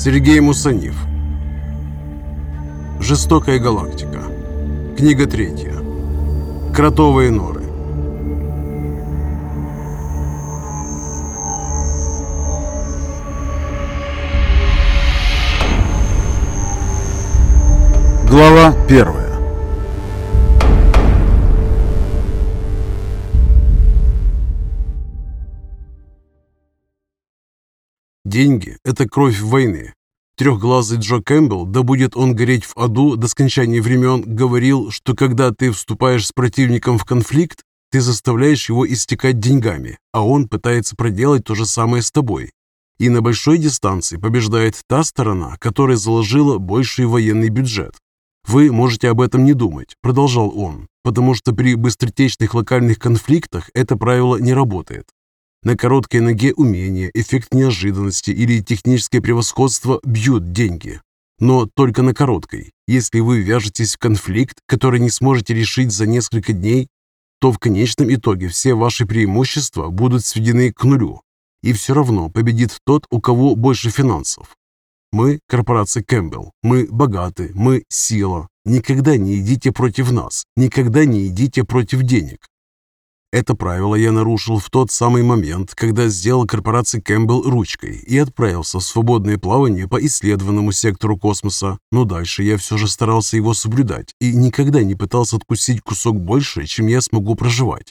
Сергей Мусаниф. Жестокая галактика. Книга 3. Кротовые норы. Глава 1. Деньги – это кровь войны. Трехглазый Джо Кэмпбелл, да будет он гореть в аду до скончания времен, говорил, что когда ты вступаешь с противником в конфликт, ты заставляешь его истекать деньгами, а он пытается проделать то же самое с тобой. И на большой дистанции побеждает та сторона, которая заложила больший военный бюджет. «Вы можете об этом не думать», – продолжал он, «потому что при быстротечных локальных конфликтах это правило не работает. На короткой ноге умения, эффект неожиданности или техническое превосходство бьют деньги. Но только на короткой. Если вы вяжетесь в конфликт, который не сможете решить за несколько дней, то в конечном итоге все ваши преимущества будут сведены к нулю. И все равно победит тот, у кого больше финансов. Мы – корпорация Кэмпбелл, мы богаты, мы – сила. Никогда не идите против нас, никогда не идите против денег. Это правило я нарушил в тот самый момент, когда сделал корпорации Кэмпбелл ручкой и отправился в свободное плавание по исследованному сектору космоса, но дальше я все же старался его соблюдать и никогда не пытался откусить кусок больше, чем я смогу проживать.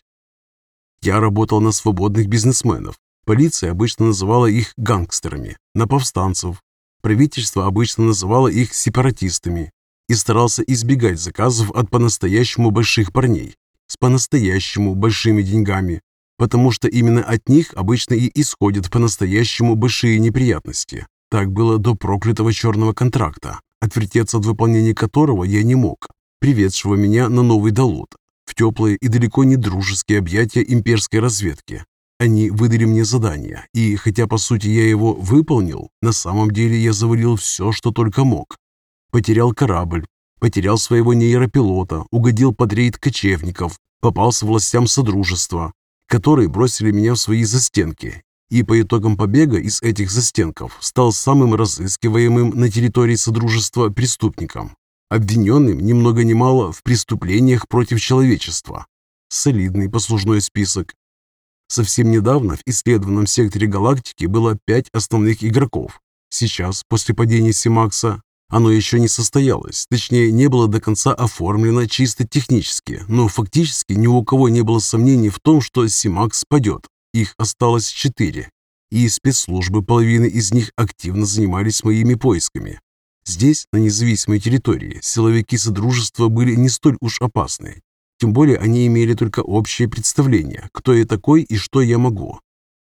Я работал на свободных бизнесменов. Полиция обычно называла их гангстерами, на повстанцев. Правительство обычно называло их сепаратистами и старался избегать заказов от по-настоящему больших парней с по-настоящему большими деньгами, потому что именно от них обычно и исходят по-настоящему большие неприятности. Так было до проклятого черного контракта, отвертеться от выполнения которого я не мог, приведшего меня на новый Далут, в теплые и далеко не дружеские объятия имперской разведки. Они выдали мне задание, и хотя по сути я его выполнил, на самом деле я завалил все, что только мог. Потерял корабль, потерял своего нейропилота, угодил под рейд кочевников, попался властям Содружества, которые бросили меня в свои застенки, и по итогам побега из этих застенков стал самым разыскиваемым на территории Содружества преступником, обвиненным ни много ни мало в преступлениях против человечества. Солидный послужной список. Совсем недавно в исследованном секторе галактики было 5 основных игроков. Сейчас, после падения Симакса, оно еще не состоялось, точнее, не было до конца оформлено чисто технически, но фактически ни у кого не было сомнений в том, что Симакс падет. Их осталось 4, и спецслужбы половины из них активно занимались моими поисками. Здесь, на независимой территории, силовики Содружества были не столь уж опасны. Тем более они имели только общее представление, кто я такой и что я могу.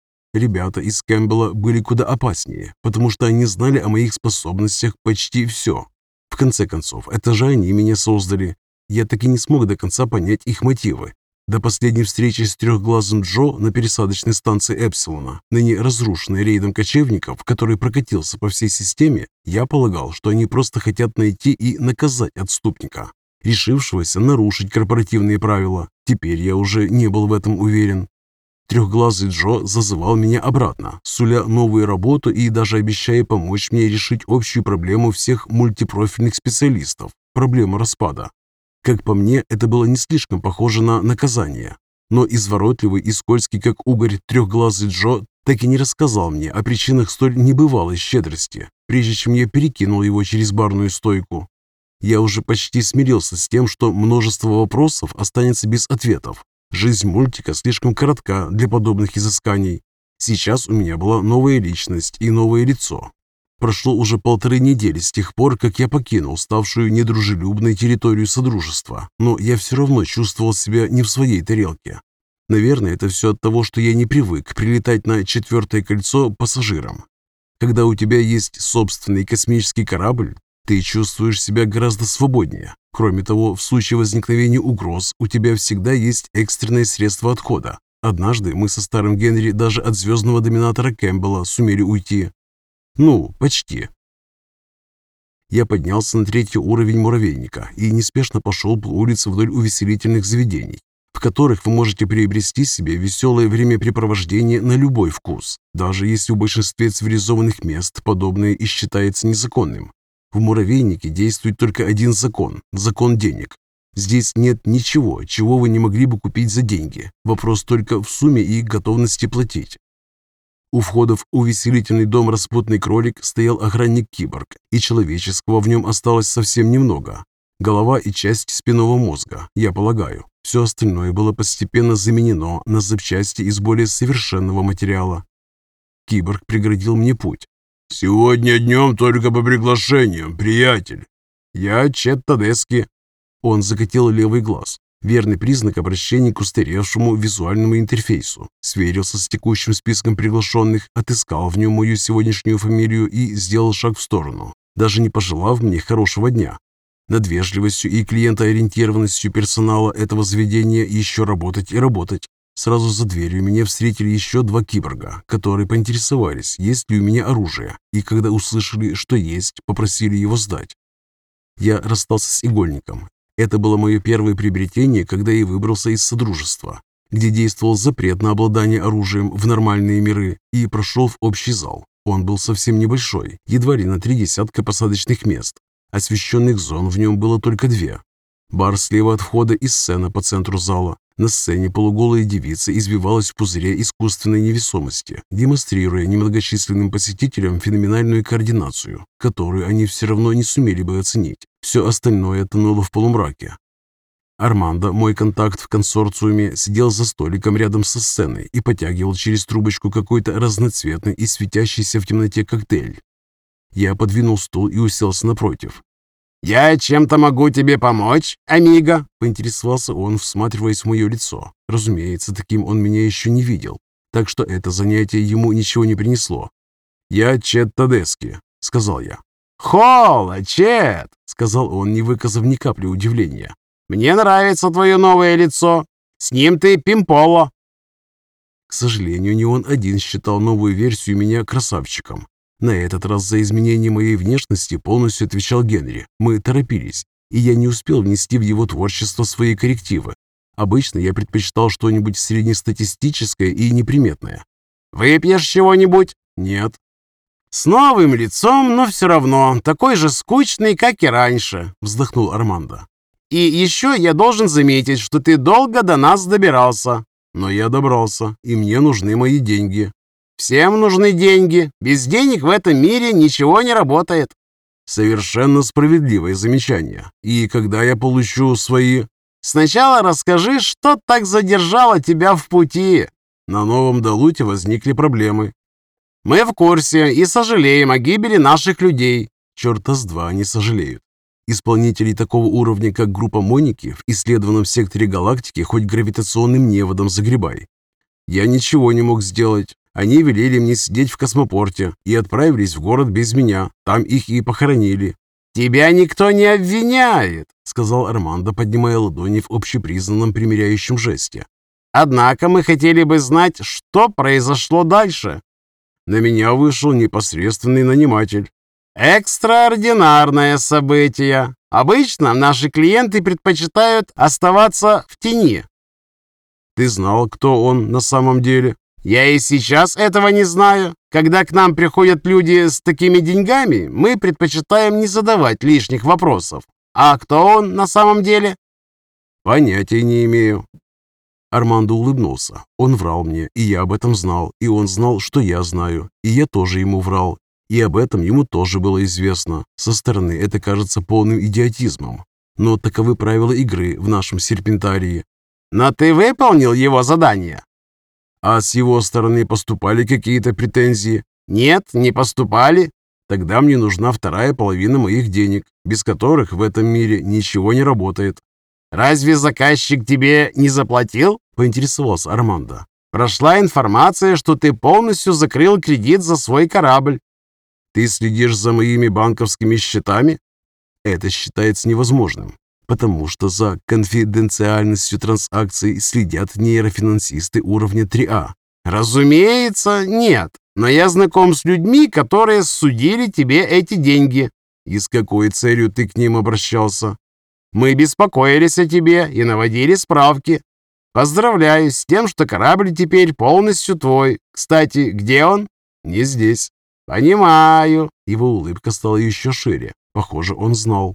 Ребята из Кэмпбелла были куда опаснее, потому что они знали о моих способностях почти все. В конце концов, это же они меня создали. Я так и не смог до конца понять их мотивы. До последней встречи с трехглазым Джо на пересадочной станции Эпсилона, ныне разрушенной рейдом кочевников, который прокатился по всей системе, я полагал, что они просто хотят найти и наказать отступника, решившегося нарушить корпоративные правила. Теперь я уже не был в этом уверен. Трехглазый Джо зазывал меня обратно, суля новую работу и даже обещая помочь мне решить общую проблему всех мультипрофильных специалистов – проблему распада. Как по мне, это было не слишком похоже на наказание. Но изворотливый и скользкий, как угорь, трехглазый Джо так и не рассказал мне о причинах столь небывалой щедрости, прежде чем я перекинул его через барную стойку. Я уже почти смирился с тем, что множество вопросов останется без ответов. Жизнь мультика слишком коротка для подобных изысканий. Сейчас у меня была новая личность и новое лицо. Прошло уже 1,5 недели с тех пор, как я покинул ставшую недружелюбной территорию Содружества, но я все равно чувствовал себя не в своей тарелке. Наверное, это все от того, что я не привык прилетать на 4-е кольцо пассажиром. Когда у тебя есть собственный космический корабль, ты чувствуешь себя гораздо свободнее. Кроме того, в случае возникновения угроз у тебя всегда есть экстренное средство отхода. Однажды мы со старым Генри даже от звездного доминатора Кэмпбелла сумели уйти. Ну, почти. Я поднялся на 3-й уровень муравейника и неспешно пошел по улице вдоль увеселительных заведений. в которых вы можете приобрести себе веселое времяпрепровождение на любой вкус, даже если в большинстве цивилизованных мест подобное и считается незаконным. В муравейнике действует только один закон – закон денег. Здесь нет ничего, чего вы не могли бы купить за деньги. Вопрос только в сумме и готовности платить. У входа в увеселительный дом «Распутный кролик» стоял охранник-киборг, и человеческого в нем осталось совсем немного. Голова и часть спинного мозга, я полагаю. Все остальное было постепенно заменено на запчасти из более совершенного материала. Киборг преградил мне путь. «Сегодня днем только по приглашениям, приятель. Я Чет Тадески». Он закатил левый глаз. Верный признак обращения к устаревшему визуальному интерфейсу. Сверился с текущим списком приглашенных, отыскал в нем мою сегодняшнюю фамилию и сделал шаг в сторону, даже не пожелав мне хорошего дня. Над вежливостью и клиентоориентированностью персонала этого заведения еще работать и работать. Сразу за дверью меня встретили еще два киборга, которые поинтересовались, есть ли у меня оружие, и когда услышали, что есть, попросили его сдать. Я расстался с игольником. Это было мое первое приобретение, когда я выбрался из Содружества, где действовал запрет на обладание оружием в нормальные миры, и прошел в общий зал. Он был совсем небольшой, едва ли на 3 десятка посадочных мест. Освещенных зон в нем было только 2. Бар слева от входа и сцена по центру зала. На сцене полуголая девица извивалась в пузыре искусственной невесомости, демонстрируя немногочисленным посетителям феноменальную координацию, которую они все равно не сумели бы оценить. Все остальное тонуло в полумраке. Армандо, мой контакт в консорциуме, сидел за столиком рядом со сценой и потягивал через трубочку какой-то разноцветный и светящийся в темноте коктейль. Я подвинул стул и уселся напротив. «Я чем-то могу тебе помочь, амиго?» – поинтересовался он, всматриваясь в мое лицо. Разумеется, таким он меня еще не видел, так что это занятие ему ничего не принесло. «Я Чет Тадески», – сказал я. «Холла, Чет!» – сказал он, не выказав ни капли удивления. «Мне нравится твое новое лицо. С ним ты пимполо». К сожалению, не он один считал новую версию меня красавчиком. На этот раз за изменение моей внешности полностью отвечал Генри. Мы торопились, и я не успел внести в его творчество свои коррективы. Обычно я предпочитал что-нибудь среднестатистическое и неприметное. «Выпьешь чего-нибудь?» «Нет». «С новым лицом, но все равно такой же скучный, как и раньше», — вздохнул Армандо. «И еще я должен заметить, что ты долго до нас добирался». «Но я добрался, и мне нужны мои деньги». «Всем нужны деньги. Без денег в этом мире ничего не работает». «Совершенно справедливое замечание. И когда я получу свои...» «Сначала расскажи, что так задержало тебя в пути». «На Новом Далуте возникли проблемы». «Мы в курсе и сожалеем о гибели наших людей». «Черта с два они сожалеют. Исполнителей такого уровня, как группа Моники, в исследованном секторе галактики хоть гравитационным неводом загребай. Я ничего не мог сделать. Они велели мне сидеть в космопорте и отправились в город без меня. Там их и похоронили». «Тебя никто не обвиняет», — сказал Армандо, поднимая ладони в общепризнанном примиряющем жесте. «Однако мы хотели бы знать, что произошло дальше». На меня вышел непосредственный наниматель. «Экстраординарное событие. Обычно наши клиенты предпочитают оставаться в тени». «Ты знал, кто он на самом деле?» «Я и сейчас этого не знаю. Когда к нам приходят люди с такими деньгами, мы предпочитаем не задавать лишних вопросов. А кто он на самом деле?» «Понятия не имею». Армандо улыбнулся. Он врал мне, и я об этом знал, и он знал, что я знаю, и я тоже ему врал, и об этом ему тоже было известно. Со стороны это кажется полным идиотизмом, но таковы правила игры в нашем серпентарии. «Но ты выполнил его задание?» «А с его стороны поступали какие-то претензии?» «Нет, не поступали». «Тогда мне нужна вторая половина моих денег, без которых в этом мире ничего не работает». «Разве заказчик тебе не заплатил?» – поинтересовался Армандо. «Прошла информация, что ты полностью закрыл кредит за свой корабль». «Ты следишь за моими банковскими счетами?» Это считается невозможным, потому что за конфиденциальностью транзакций следят нейрофинансисты уровня 3А. «Разумеется, нет. Но я знаком с людьми, которые судили тебе эти деньги». «И с какой целью ты к ним обращался?» «Мы беспокоились о тебе и наводили справки». Поздравляю с тем, что корабль теперь полностью твой. Кстати, где он? Не здесь. Понимаю. Его улыбка стала еще шире. Похоже, он знал.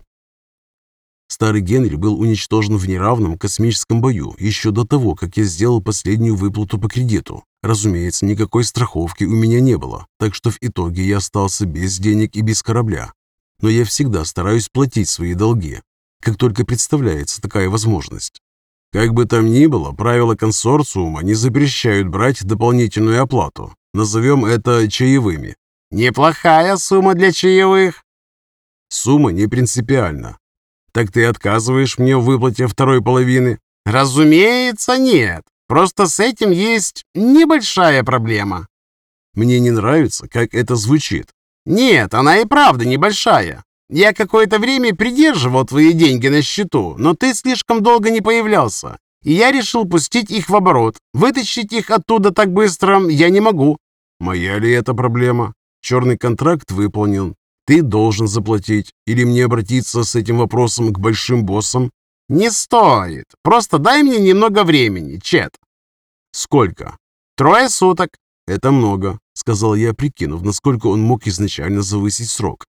Старый Генри был уничтожен в неравном космическом бою еще до того, как я сделал последнюю выплату по кредиту. Разумеется, никакой страховки у меня не было, так что в итоге я остался без денег и без корабля. Но я всегда стараюсь платить свои долги, как только представляется такая возможность. Как бы там ни было, правила консорциума не запрещают брать дополнительную оплату. Назовем это чаевыми. Неплохая сумма для чаевых. Сумма не принципиальна. Так ты отказываешь мне в выплате второй половины? Разумеется, нет. Просто с этим есть небольшая проблема. Мне не нравится, как это звучит. Нет, она и правда небольшая. Я какое-то время придерживал твои деньги на счету, но ты слишком долго не появлялся. И я решил пустить их в оборот. Вытащить их оттуда так быстро я не могу. Моя ли это проблема? Черный контракт выполнен. Ты должен заплатить. Или мне обратиться с этим вопросом к большим боссам? Не стоит. Просто дай мне немного времени, Чет. Сколько? 3 суток. Это много, сказал я, прикинув, насколько он мог изначально завысить срок.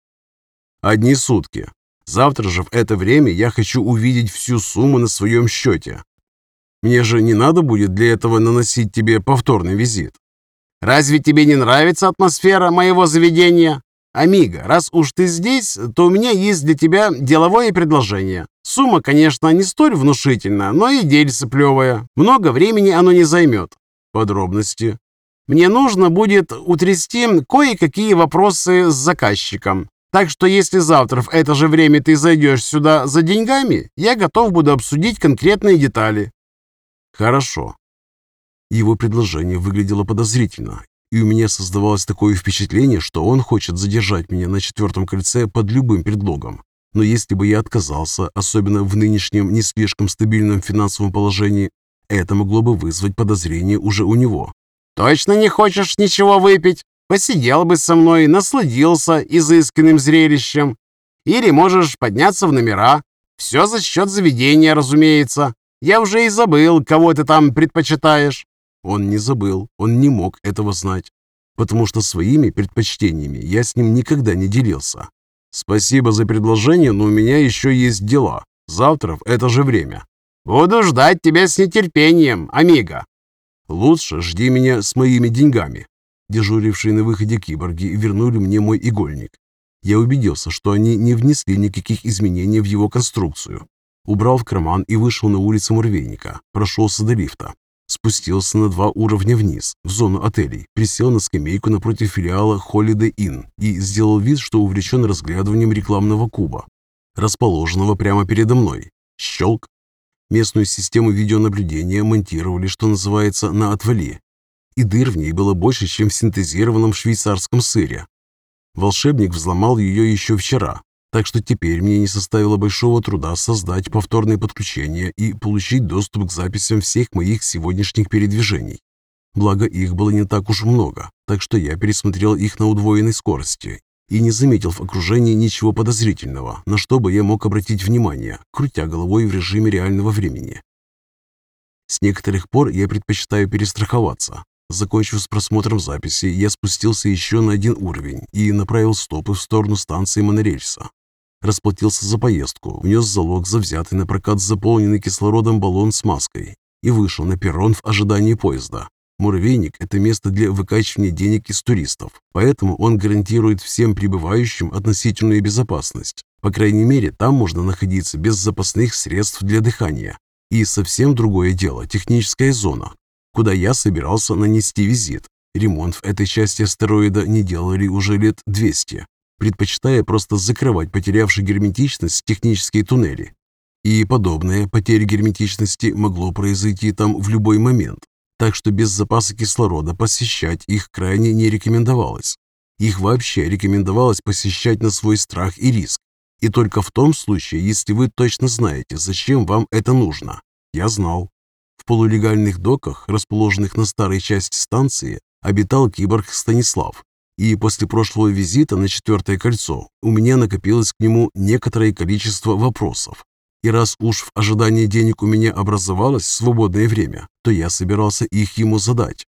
1 сутки. Завтра же в это время я хочу увидеть всю сумму на своем счете. Мне же не надо будет для этого наносить тебе повторный визит. Разве тебе не нравится атмосфера моего заведения? Амиго, раз уж ты здесь, то у меня есть для тебя деловое предложение. Сумма, конечно, не столь внушительна, но и дельце плевое. Много времени оно не займет. Подробности. Мне нужно будет утрясти кое-какие вопросы с заказчиком. Так что если завтра в это же время ты зайдешь сюда за деньгами, я готов буду обсудить конкретные детали. Хорошо. Его предложение выглядело подозрительно, и у меня создавалось такое впечатление, что он хочет задержать меня на 4-м кольце под любым предлогом. Но если бы я отказался, особенно в нынешнем не слишком стабильном финансовом положении, это могло бы вызвать подозрение уже у него. «Точно не хочешь ничего выпить? Посидел бы со мной, насладился изысканным зрелищем. Или можешь подняться в номера. Все за счет заведения, разумеется. Я уже и забыл, кого ты там предпочитаешь». Он не забыл, он не мог этого знать, потому что своими предпочтениями я с ним никогда не делился. «Спасибо за предложение, но у меня еще есть дела. Завтра в это же время». «Буду ждать тебя с нетерпением, Амиго». «Лучше жди меня с моими деньгами». Дежурившие на выходе киборги вернули мне мой игольник. Я убедился, что они не внесли никаких изменений в его конструкцию. Убрал в карман и вышел на улицу Муравейника. Прошелся до лифта. Спустился на 2 уровня вниз, в зону отелей, присел на скамейку напротив филиала Holiday Inn и сделал вид, что увлечен разглядыванием рекламного куба, расположенного прямо передо мной. Щелк. Местную систему видеонаблюдения монтировали, что называется, на отвали. И дыр в ней было больше, чем в синтезированном швейцарском сыре. Волшебник взломал ее еще вчера, так что теперь мне не составило большого труда создать повторное подключение и получить доступ к записям всех моих сегодняшних передвижений. Благо, их было не так уж много, так что я пересмотрел их на удвоенной скорости и не заметил в окружении ничего подозрительного, на что бы я мог обратить внимание, крутя головой в режиме реального времени. С некоторых пор я предпочитаю перестраховаться. Закончив с просмотром записи, я спустился еще на 1 уровень и направил стопы в сторону станции монорельса. Расплатился за поездку, внес залог за взятый на прокат заполненный кислородом баллон с маской и вышел на перрон в ожидании поезда. Муравейник – это место для выкачивания денег из туристов, поэтому он гарантирует всем прибывающим относительную безопасность. По крайней мере, там можно находиться без запасных средств для дыхания. И совсем другое дело – техническая зона, куда я собирался нанести визит. Ремонт в этой части астероида не делали уже лет 200, предпочитая просто закрывать потерявшие герметичность технические туннели. И подобное потеря герметичности могло произойти там в любой момент, так что без запаса кислорода посещать их крайне не рекомендовалось. Их вообще рекомендовалось посещать на свой страх и риск, и только в том случае, если вы точно знаете, зачем вам это нужно. Я знал. В полулегальных доках, расположенных на старой части станции, обитал киборг Станислав, и после прошлого визита на 4-е кольцо у меня накопилось к нему некоторое количество вопросов. И раз уж в ожидании денег у меня образовалось свободное время, то я собирался их ему задать.